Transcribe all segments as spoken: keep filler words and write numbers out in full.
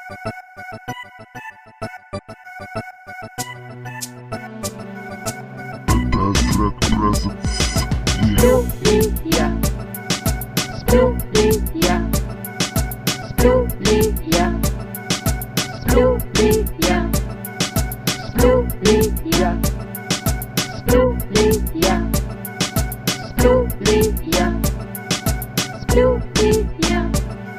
Сплю ли я? Сплю ли я? Сплю ли я? Сплю ли я? Сплю ли я? Сплю ли я? Сплю ли я? Сплю ли я?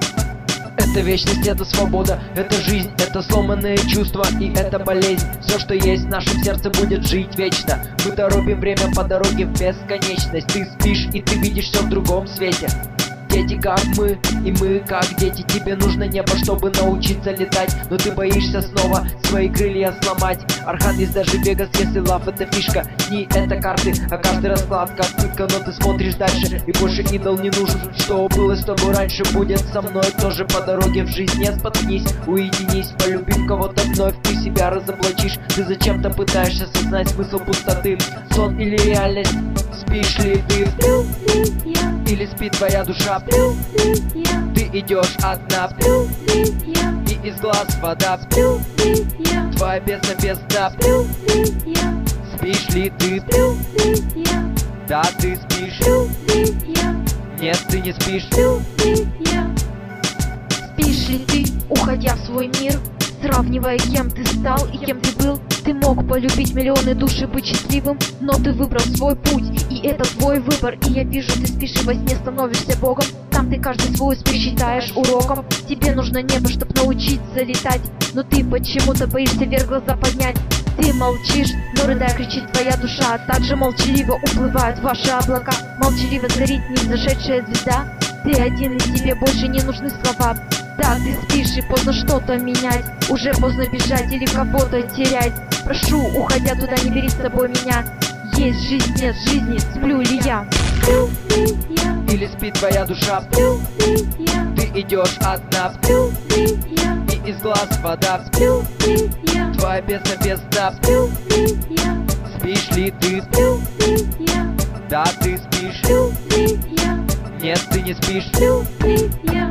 Это вечность, это свобода, это жизнь, это сломанные чувства и это болезнь. Все, что есть в нашем сердце, будет жить вечно. Мы торопим время по дороге в бесконечность. Ты спишь и ты видишь все в другом свете. Дети как мы, и мы как дети. Тебе нужно небо, чтобы научиться летать, но ты боишься снова свои крылья сломать. Архангельск, даже Вегас, если лав это фишка. Дни это карты, а каждый расклад как пытка. Но ты смотришь дальше, и больше идол не нужен. Что было с тобой раньше, будет со мной тоже по дороге в жизнь. Не споткнись, уединись, полюбив кого-то вновь. Ты себя разоблачишь, ты зачем-то пытаешься осознать смысл пустоты. Сон или реальность, спишь ли ты? Сплю ли я? Или спит твоя душа? Сплю ли я? Ты идешь одна, Сплю ли я? и из глаз вода. Сплю ли я? Твоя бездна без дна. Сплю ли я? Спишь ли ты? Сплю ли я? Да, ты спишь. Сплю ли я? Нет, ты не спишь. Сплю ли я? Спишь ли ты, уходя в свой мир, сравнивая, кем ты стал и кем ты был? Ты мог полюбить миллионы душ и быть счастливым, но ты выбрал свой путь, и это твой выбор. И я вижу, ты спишь и во сне становишься богом. Там ты каждый свой успех считаешь уроком. Тебе нужно небо, чтоб научиться летать, но ты почему-то боишься вверх глаза поднять. Ты молчишь, но рыдая кричит твоя душа, а также молчаливо уплывают ваши облака. Молчаливо горит невзошедшая звезда. Ты один, и тебе больше не нужны слова. Да, ты спишь, и поздно что-то менять. Уже поздно бежать или кого-то терять. Прошу, уходя туда, не бери с собой меня. Есть жизнь, нет жизни, сплю ли я? Сплю ли я? Или спит твоя душа? Сплю ли я? Ты идешь одна, Сплю ли я? и из глаз вода. Сплю ли я? Твоя бездна без дна. Сплю ли я? Спишь ли ты? Сплю ли я? Да, ты спишь. Сплю ли я? Нет, ты не спишь. Сплю ли я?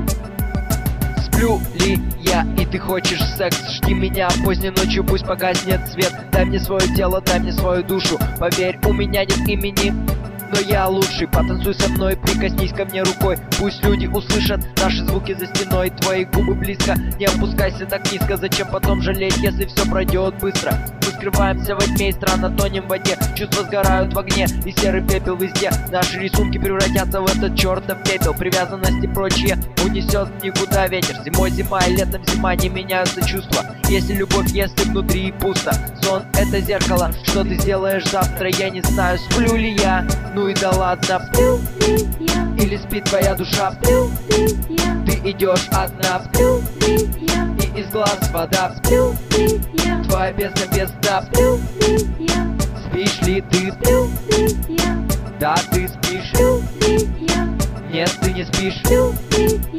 Сплю ли я, и ты хочешь секс? Жди меня поздней ночью, пусть погаснет свет. Дай мне свое тело, дай мне свою душу. Поверь, у меня нет имени, но я лучший. Потанцуй со мной, прикоснись ко мне рукой. Пусть люди услышат наши звуки за стеной. Твои губы близко, не опускайся так низко. Зачем потом жалеть, если все пройдет быстро? Мы скрываемся во тьме и странно тонем в воде. Чувства сгорают в огне, и серый пепел везде. Наши рисунки превратятся в этот чертов пепел. Привязанность и прочее унесет никуда ветер. Зимой зима и летом зима, не меняются чувства. Если любовь, если внутри пусто. Сон это зеркало, что ты сделаешь завтра, я не знаю. Сплю ли я? Ну и да ладно. Сплю ли я? Или спит твоя душа? Сплю ли я? Ты идешь одна, Сплю ли я? и из глаз вода. Сплю ли я? Твоя бездна без дна. Сплю ли я? Спишь ли ты? Сплю ли я? Да, ты спишь. Сплю ли я? Нет, ты не спишь. Сплю ли